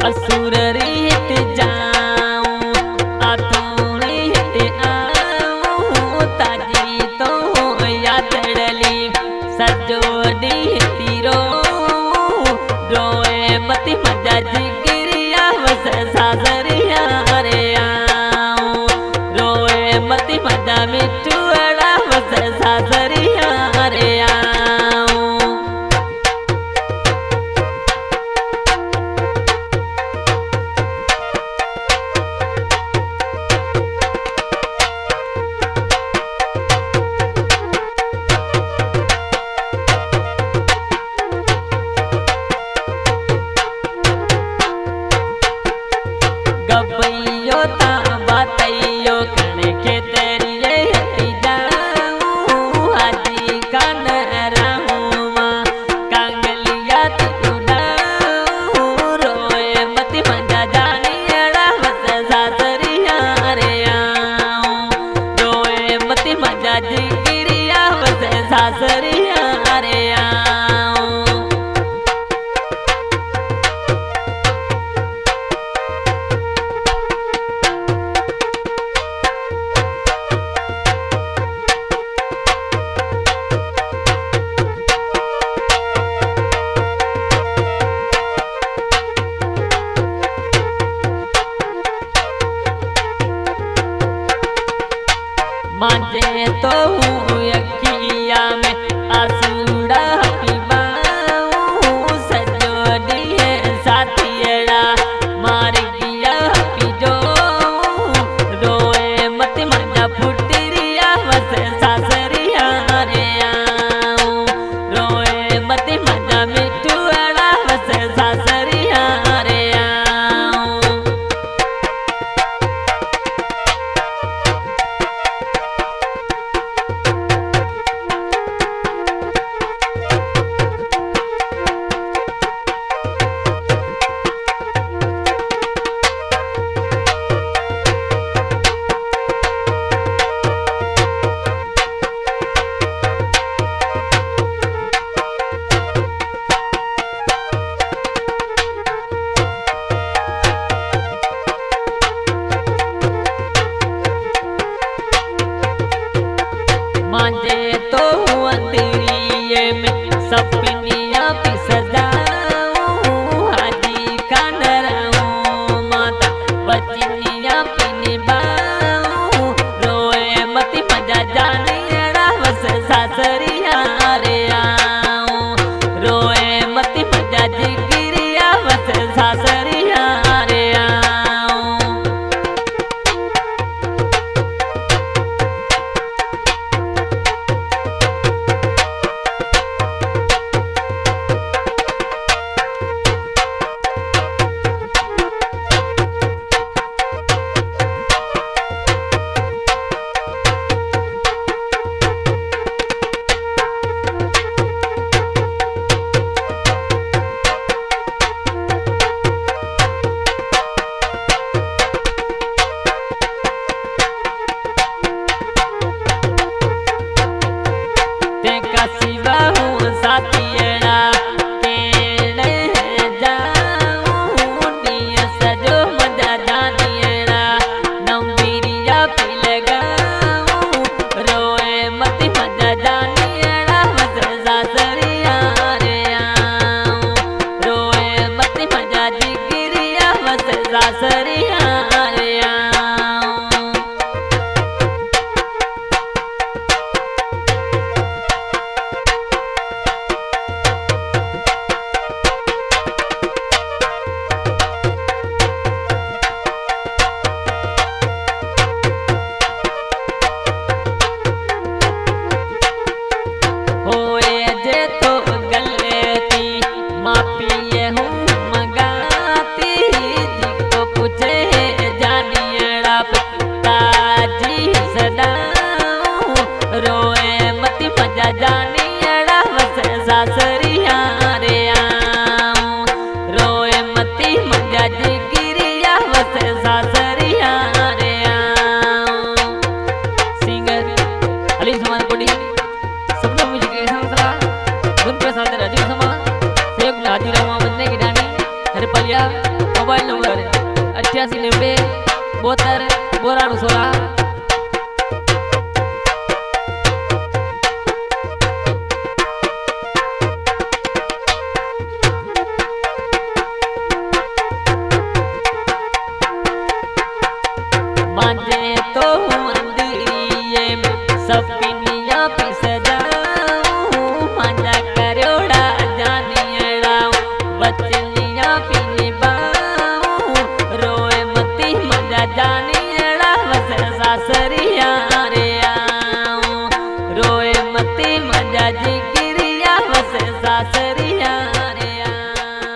असुर रीत जाऊं आतुर रीत आऊं ताजी तो यादड़ली सजो दी रो रोए मती मजा जिगिरिया वस सासरिया रे आऊं रोए मती मजा मिठुड़ा वस सासरिया रे आऊं। गबैयो ता बातैयो कण के तेरिए हटी जाऊं हाजी कान रहूं कांगलिया तुड़ाऊं रोए मती मजा जानियड़ा वस सासरिया रे आऊं रोए मती मजा जिगिरिया वस सासरिया रे आऊं। मांझे तो हूँ अखिया में आसूड़ा पीवाऊं सजो दिए साथियड़ा मार गया पिजो रोए मत मजा फुटरिया वस सासरिया रे आऊं रोए मत मजा मिठुड़ा वस सासरिया रे आऊं। मांझे तो हूँ अंधेरिए में सपनिया भी सजाऊं हाजी कान रहूं माता बचनिया भी निभाऊं रोए मती मजा जानियड़ा वस सासरिया रे आऊं रोए मती मजा जिगिरिया वस सासरिया रे आऊं। सिवा हूँ साथियड़ा केड़े जाऊं निय सजो मजा जानियड़ा नंबीरिया पी लगाऊं रोए मती मजा जानियड़ा वस सासरिया रे आऊं रोए मती मजा जिगिरिया वस सासरिया रे आऊं। सासरिया रे आऊं रोए मती मजा जिगिरिया वस सासरिया रे आऊं। सिंगर अली समाज कोडी सपना म्यूजिक के संसला धुन पे साथ राजीव समा शेख लाजी रामा बनने की रानी हरपलिया मोबाइल नंबर 889072 9216। मांझे तो हूँ अंधेरिये में सपनिया पे सजाऊं, मांझा करोड़ा जानियड़ा बचनिया पे निभाऊं, रोए मती मजा जानियड़ा बस सासरी